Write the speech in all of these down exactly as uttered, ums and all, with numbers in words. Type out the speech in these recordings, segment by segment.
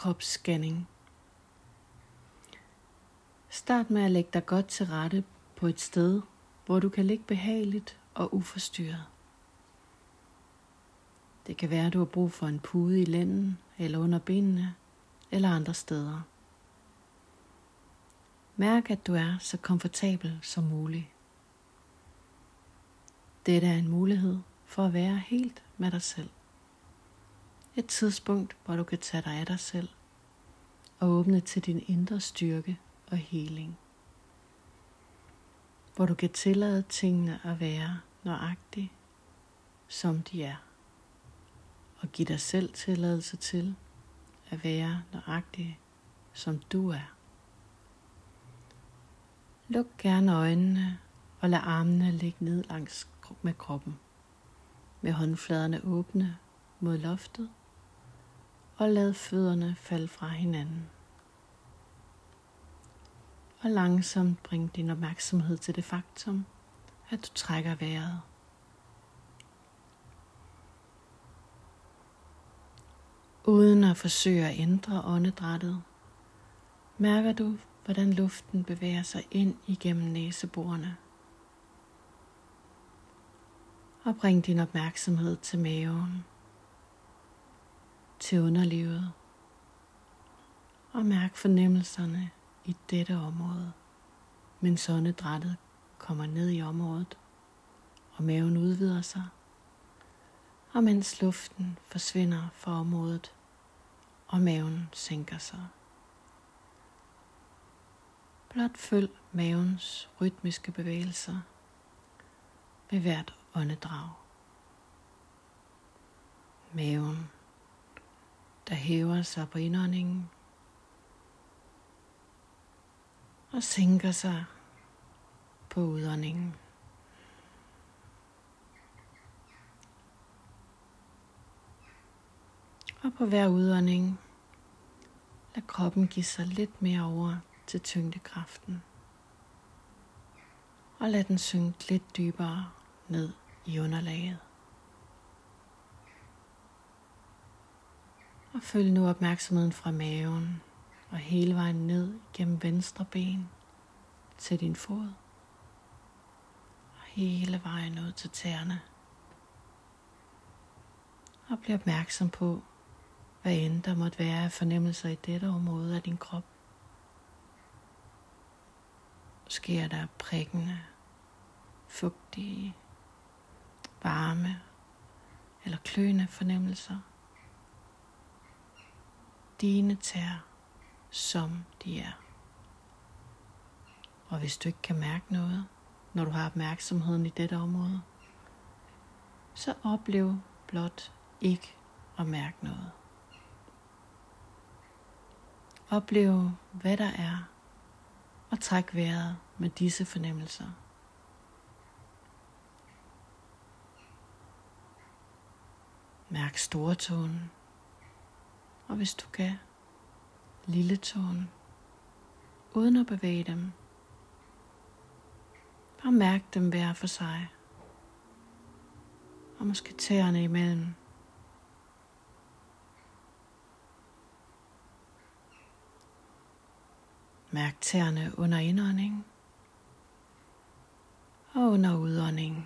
underkropsscanning. Start med at lægge dig godt til rette på et sted, hvor du kan ligge behageligt og uforstyrret. Det kan være, at du har brug for en pude i lænden eller under benene eller andre steder. Mærk, at du er så komfortabel som muligt. Dette er en mulighed for at være helt med dig selv. Et tidspunkt, hvor du kan tage dig af dig selv og åbne til din indre styrke og heling. Hvor du kan tillade tingene at være nøjagtigt, som de er. Og give dig selv tilladelse til at være nøjagtig, som du er. Luk gerne øjnene og lad armene ligge ned langs med kroppen. Med håndfladerne åbne mod loftet og lad fødderne falde fra hinanden. Og langsomt bring din opmærksomhed til det faktum, at du trækker vejret. Uden at forsøge at ændre åndedrættet, mærker du, hvordan luften bevæger sig ind igennem næseborene. Og bring din opmærksomhed til maven, til underlivet, og mærk fornemmelserne i dette område, mens åndedrættet kommer ned i området, og maven udvider sig, og mens luften forsvinder fra området, og maven sænker sig. Blot følg mavens rytmiske bevægelser ved hvert åndedrag. Maven, der hæver sig på indåndingen og sænker sig på udåndingen. Og på hver udånding, lad kroppen give sig lidt mere over til tyngdekraften. Og lad den synke lidt dybere ned i underlaget. Og følg nu opmærksomheden fra maven og hele vejen ned gennem venstre ben til din fod. Og hele vejen ud til tæerne. Og bliv opmærksom på, hvad end der måtte være af fornemmelser i dette område af din krop. Måske er der prikkende, fugtige, varme eller kløende fornemmelser. Dine tæer, som de er. Og hvis du ikke kan mærke noget, når du har opmærksomheden i dette område, så oplev blot ikke at mærke noget. Oplev, hvad der er, og træk vejret med disse fornemmelser. Mærk storetåen, og hvis du kan, lille tåen, uden at bevæge dem. Bare mærk dem hver for sig, og måske tæerne imellem. Mærk tæerne under indånding og under udånding.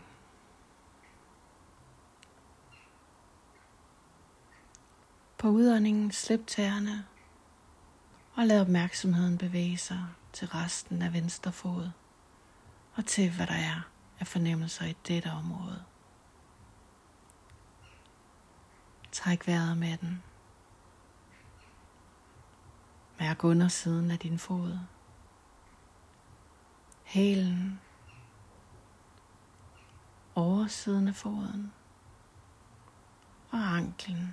På udåndingen slip tæerne og lad opmærksomheden bevæge sig til resten af venstre fod og til hvad der er af fornemmelser i dette område. Træk vejret med den. Mærk undersiden af din fod, hælen, oversiden af foden og anklen.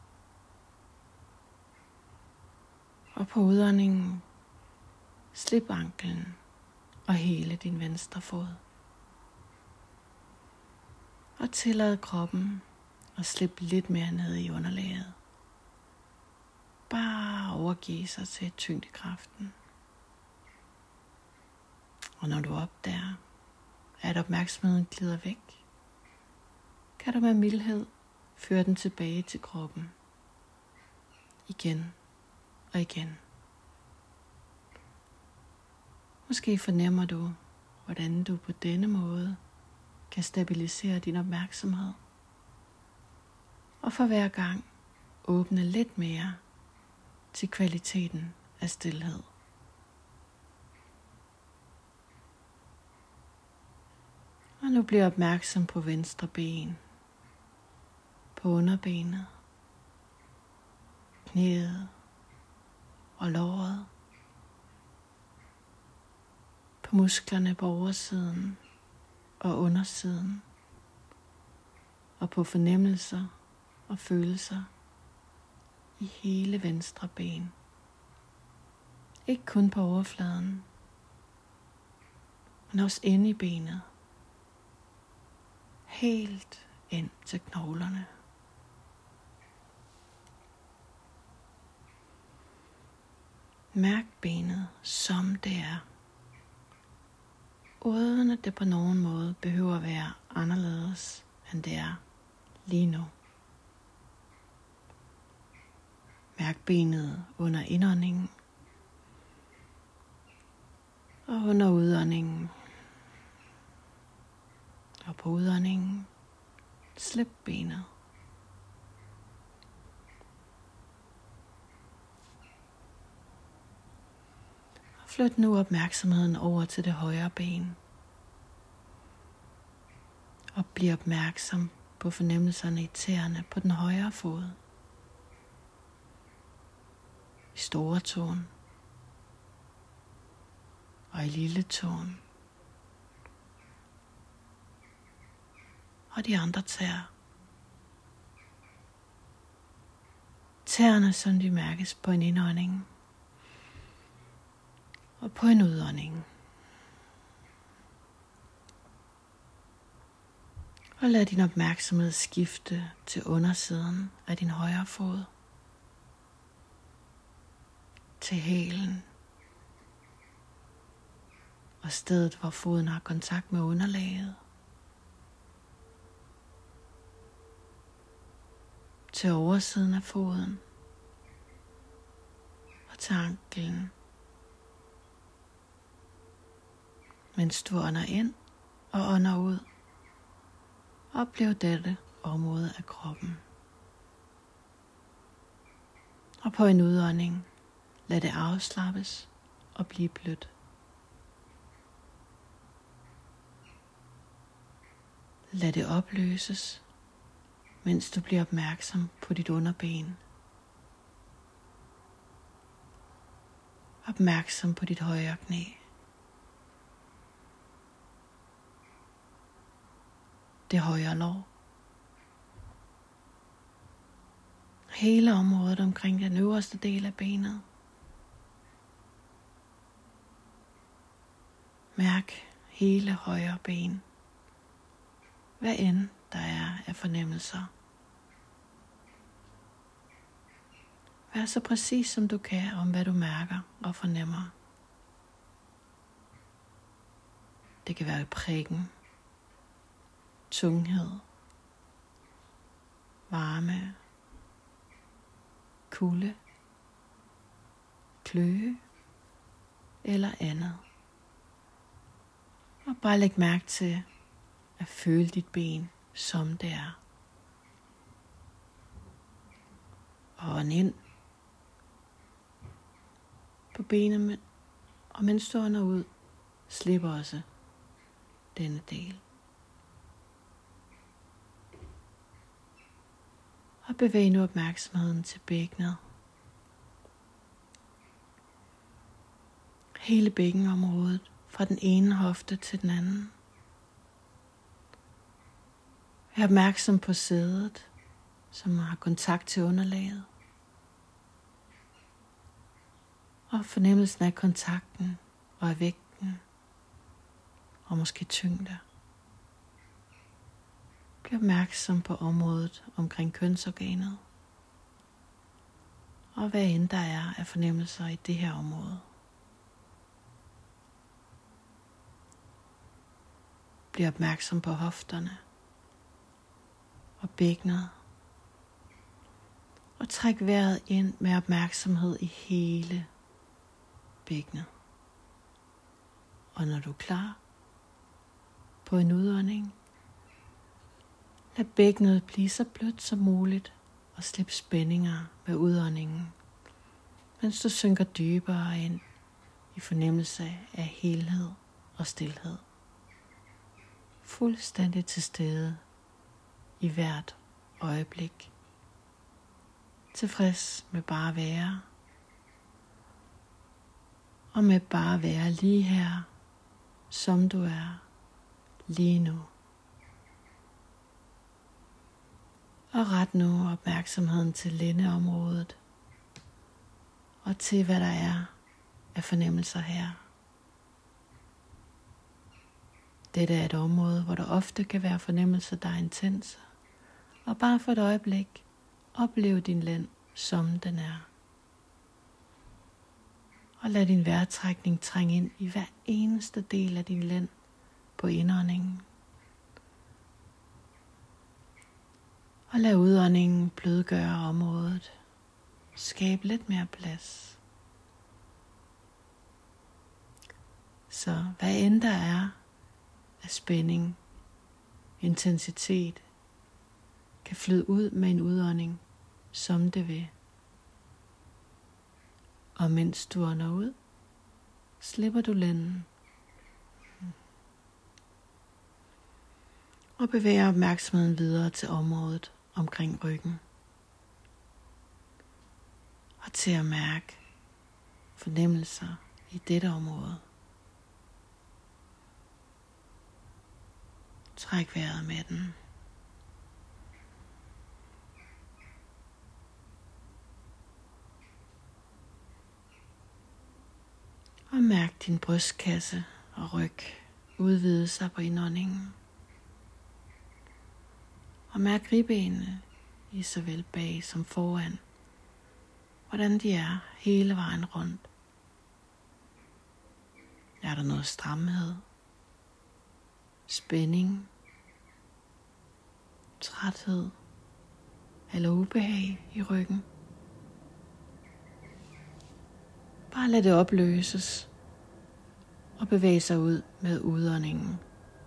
Og på udåndingen, slip anklen og hele din venstre fod. Og tillad kroppen at slippe lidt mere ned i underlaget. Bare overgive sig til tyngdekraften. Og når du opdager, at opmærksomheden glider væk, kan du med mildhed føre den tilbage til kroppen. Igen og igen. Måske fornemmer du, hvordan du på denne måde kan stabilisere din opmærksomhed, og for hver gang åbne lidt mere til kvaliteten af stilhed. Og nu bliver opmærksom på venstre ben, på underbenet, knæet og låret, på musklerne på oversiden og undersiden, og på fornemmelser og følelser i hele venstre ben. Ikke kun på overfladen, men også inde i benet. Helt ind til knoglerne. Mærk benet, som det er, uden at det på nogen måde behøver at være anderledes, end det er lige nu. Mærk benet under indåndingen og under udåndingen. Og på udåndingen, slip benet. Og flyt nu opmærksomheden over til det højre ben. Og bliv opmærksom på fornemmelserne i tæerne på den højre fod. I store tåen og i lille tåen. Og de andre tæer. Tæerne, som de mærkes på en indånding og på en udånding. Og lad din opmærksomhed skifte til undersiden af din højre fod, til hælen og stedet, hvor foden har kontakt med underlaget, til oversiden af foden og til anklen, mens du ånder ind og ånder ud. Oplev dette område af kroppen. Og på en udånding, lad det afslappes og blive blødt. Lad det opløses, mens du bliver opmærksom på dit underben. Opmærksom på dit højre knæ. Det højre lår. Hele området omkring den øverste del af benet. Mærk hele højre ben. Hvad end der er af fornemmelser. Vær så præcis som du kan om hvad du mærker og fornemmer. Det kan være prikken, tunghed, varme, kulde, kløe eller andet. Og bare læg mærke til at føle dit ben, som det er. Og ånd ind på benet, og mens du ånder ud, slipper også denne del. Og bevæg nu opmærksomheden til bækkenet. Hele bækkenområdet fra den ene hofte til den anden. Vær opmærksom på sædet, som har kontakt til underlaget. Og fornemmelsen af kontakten og af vægten og måske tyngde. Bliv opmærksom på området omkring kønsorganet og hvad end der er af fornemmelser i det her område. Bliv opmærksom på hofterne og bækkenet Og træk vejret ind med opmærksomhed i hele bækkenet. Og når du er klar på en udånding, lad bækkenet blive så blødt som muligt og slip spændinger med udåndingen, mens du synker dybere ind i fornemmelse af helhed og stilhed. Fuldstændig til stede i hvert øjeblik. Tilfreds med bare at være. Og med bare at være lige her, som du er lige nu. Og ret nu opmærksomheden til lændeområdet og til hvad der er af fornemmelser her. Dette er et område, hvor der ofte kan være fornemmelser, der er intense, og bare for et øjeblik oplev din lænd, som den er. Og lad din vejrtrækning trænge ind i hver eneste del af din lænd på indåndingen. Og lad udåndingen blødgøre området. Skab lidt mere plads. Så hvad end der er af spænding, intensitet, kan flyde ud med en udånding, som det vil. Og mens du ånder ud, slipper du lænden. Og bevæger opmærksomheden videre til området omkring ryggen. Og til at mærke fornemmelser i dette område. Træk vejret med den. Og mærk din brystkasse og ryg udvide sig på indåndingen. Og mærk ribbenene i såvel bag som foran, hvordan de er hele vejen rundt. Er der noget stramhed, spænding, træthed eller ubehag i ryggen? Bare lad det opløses og bevæge sig ud med udåndingen.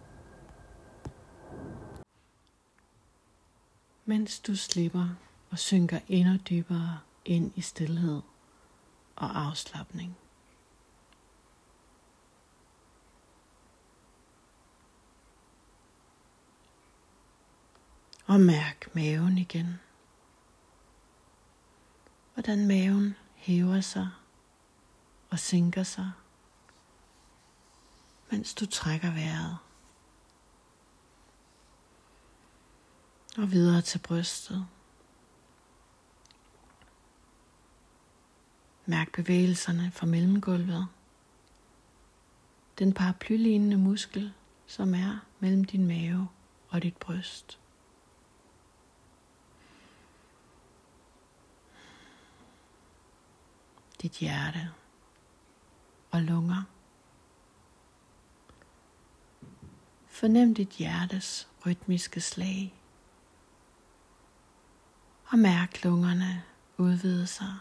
Mens du slipper og synker endnu dybere ind i stilhed og afslapning. Og mærk maven igen. Hvordan maven hæver sig og sænker sig, mens du trækker vejret. Og videre til brystet. Mærk bevægelserne fra mellemgulvet. Den paraplylignende muskel, som er mellem din mave og dit bryst. Dit hjerte og lunger. Fornem dit hjertes rytmiske slag. Og mærk lungerne udvide sig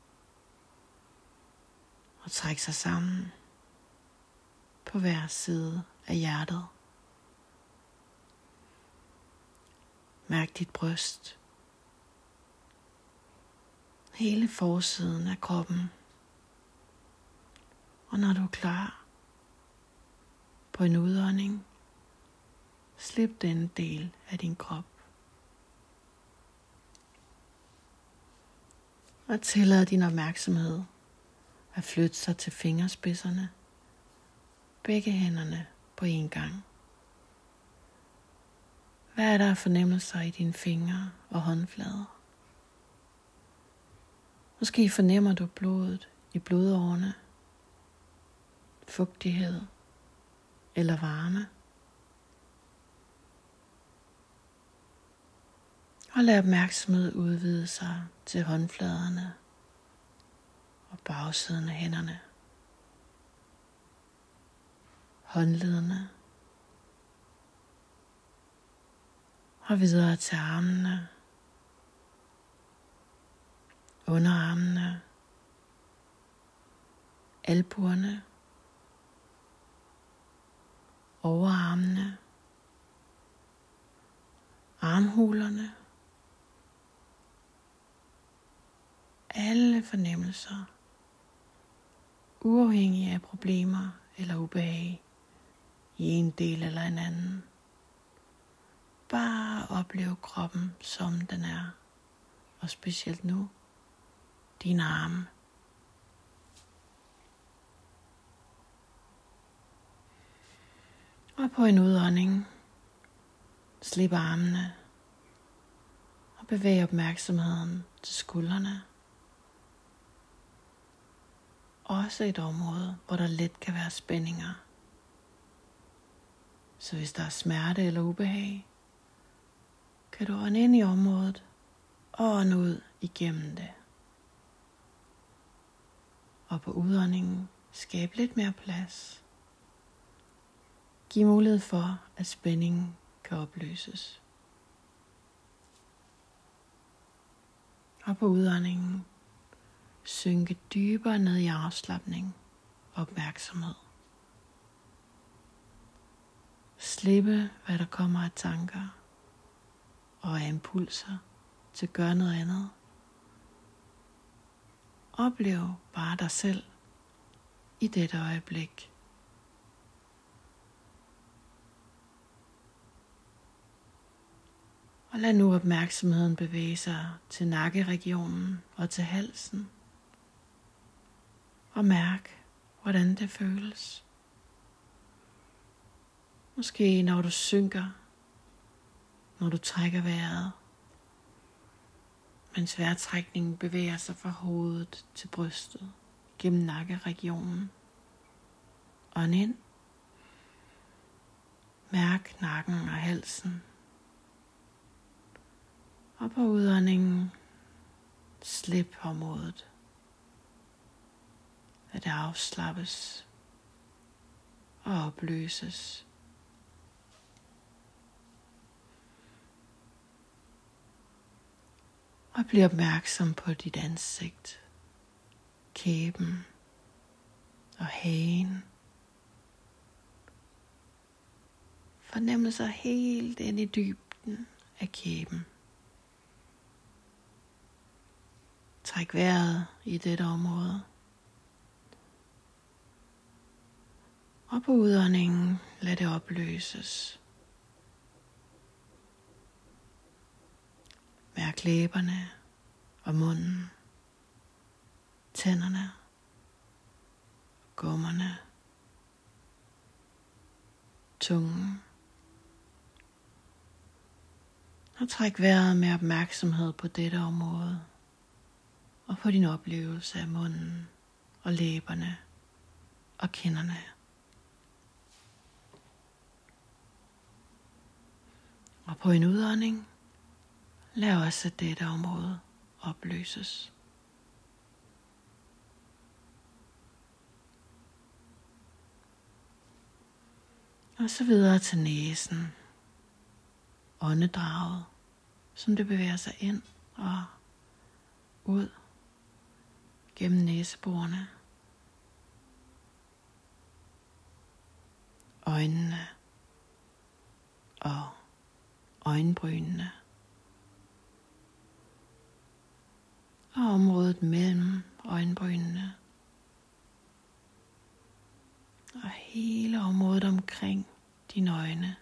og trække sig sammen på hver side af hjertet. Mærk dit bryst, hele forsiden af kroppen. Og når du er klar på en udånding, slip denne del af din krop. Og tillad din opmærksomhed at flytte sig til fingerspidserne, begge hænderne på en gang. Hvad er der af fornemmelser i dine fingre og håndflader? Måske fornemmer du blodet i blodårene, fugtighed eller varme. Og lad opmærksomhed udvide sig til håndfladerne og bagsiden af hænderne, håndledene og videre til armene underarmene, albuerne, overarmene, armhulerne, alle fornemmelser, uafhængig af problemer eller ubehag i en del eller en anden. Bare opleve kroppen, som den er, og specielt nu, dine arme. Og på en udånding, slip armene og bevæg opmærksomheden til skuldrene. Også et område, hvor der let kan være spændinger. Så hvis der er smerte eller ubehag, kan du ånde ind i området og ånde ud igennem det. Og på udåndingen skab lidt mere plads. Giv mulighed for, at spændingen kan opløses. Og på udåndingen synke dybere ned i afslapning og opmærksomhed. Slippe, hvad der kommer af tanker og af impulser til at gøre noget andet. Oplev bare dig selv i dette øjeblik. Og lad nu opmærksomheden bevæge sig til nakkeregionen og til halsen. Og mærk, hvordan det føles. Måske når du synker, når du trækker vejret, mens vejrtrækningen bevæger sig fra hovedet til brystet gennem nakkeregionen. Ånd ind. Mærk nakken og halsen. Og på udåndingen, slip området. Lad det afslappes og opløses. Og bliv opmærksom på dit ansigt, kæben og hagen. Fornemmelser helt ind i dybden af kæben. Træk vejret i dette område. Og på udåndingen lad det opløses. Mærk læberne og munden, tænderne, gummerne, tungen. Og træk vejret med opmærksomhed på dette område og på din oplevelse af munden og læberne og kinderne. Og på en udånding, lad også dette område opløses. Og så videre til næsen, åndedraget, som det bevæger sig ind og ud gennem næseborene, øjnene og øjenbrynene. Og området mellem øjenbrynene. Og hele området omkring dine øjne.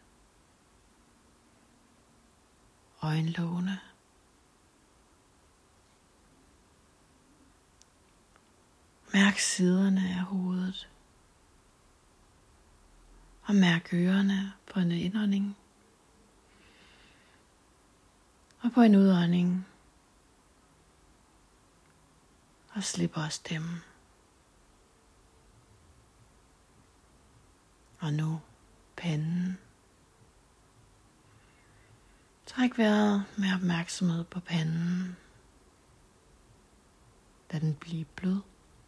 Øjenlågene. Mærk siderne af hovedet. Og mærk ørerne på en indånding. Og på en udånding. Og slip også dem. Og nu panden. Træk vejret med opmærksomhed på panden. Lad den blive blød.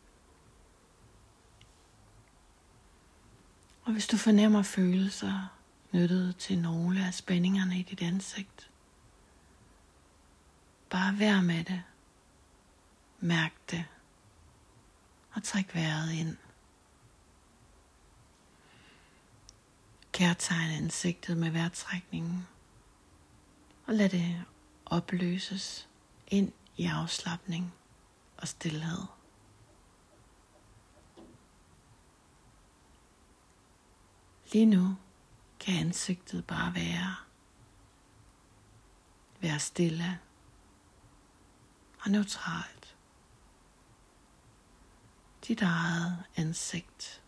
Og hvis du fornemmer følelser knyttet til nogle af spændingerne i dit ansigt, bare vær med det. Mærk det. Og træk vejret ind. Kærtegn ansigtet med vejrtrækningen. Og lad det opløses ind i afslapning og stilhed. Lige nu kan ansigtet bare være. Være stille og neutralt. Dit eget ansigt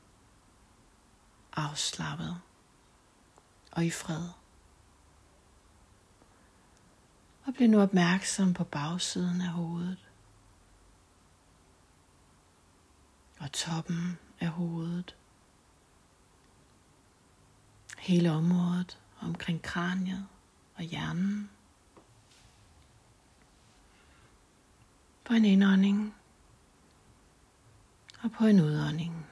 afslappet og i fred. Og bliv nu opmærksom på bagsiden af hovedet og toppen af hovedet. Hele området omkring kraniet og hjernen. På en indånding og på en udånding.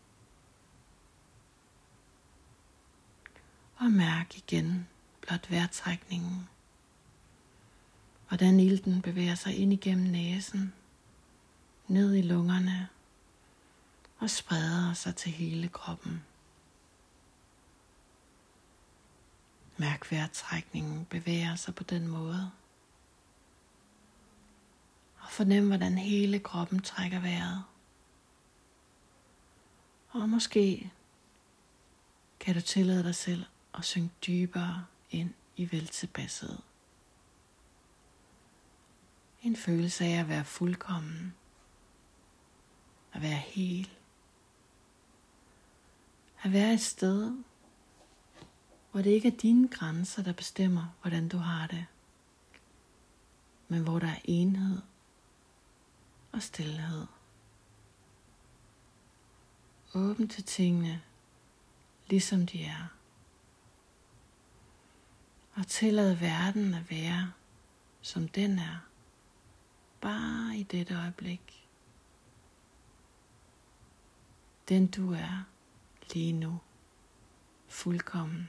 Og mærk igen blot vejrtrækningen. Hvordan ilten bevæger sig ind igennem næsen, ned i lungerne og spreder sig til hele kroppen. Mærk vejrtrækningen bevæger sig på den måde. Og fornem, hvordan hele kroppen trækker vejret. Og måske kan du tillade dig selv at synke dybere ind i veltilpasset. En følelse af at være fuldkommen. At være hel. At være et sted, hvor det ikke er dine grænser, der bestemmer, hvordan du har det. Men hvor der er enhed og stilhed. Åben til tingene, ligesom de er. Og tillad verden at være, som den er. Bare i dette øjeblik. Den du er lige nu. Fuldkommen.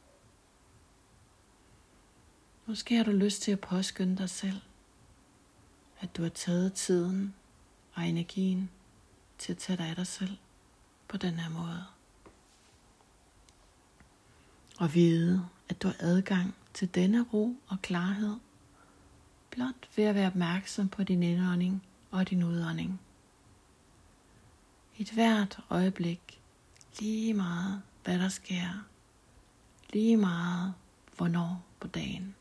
Måske har du lyst til at påskynde dig selv. At du har taget tiden og energien til at tage dig af dig selv på den her måde. Og vide, at du har adgang til denne ro og klarhed, blot ved at være opmærksom på din indånding og din udånding. I et hvert øjeblik, lige meget hvad der sker, lige meget hvornår på dagen.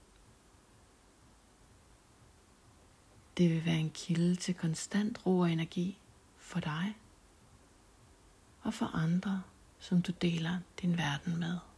Det vil være en kilde til konstant ro og energi for dig og for andre, som du deler din verden med.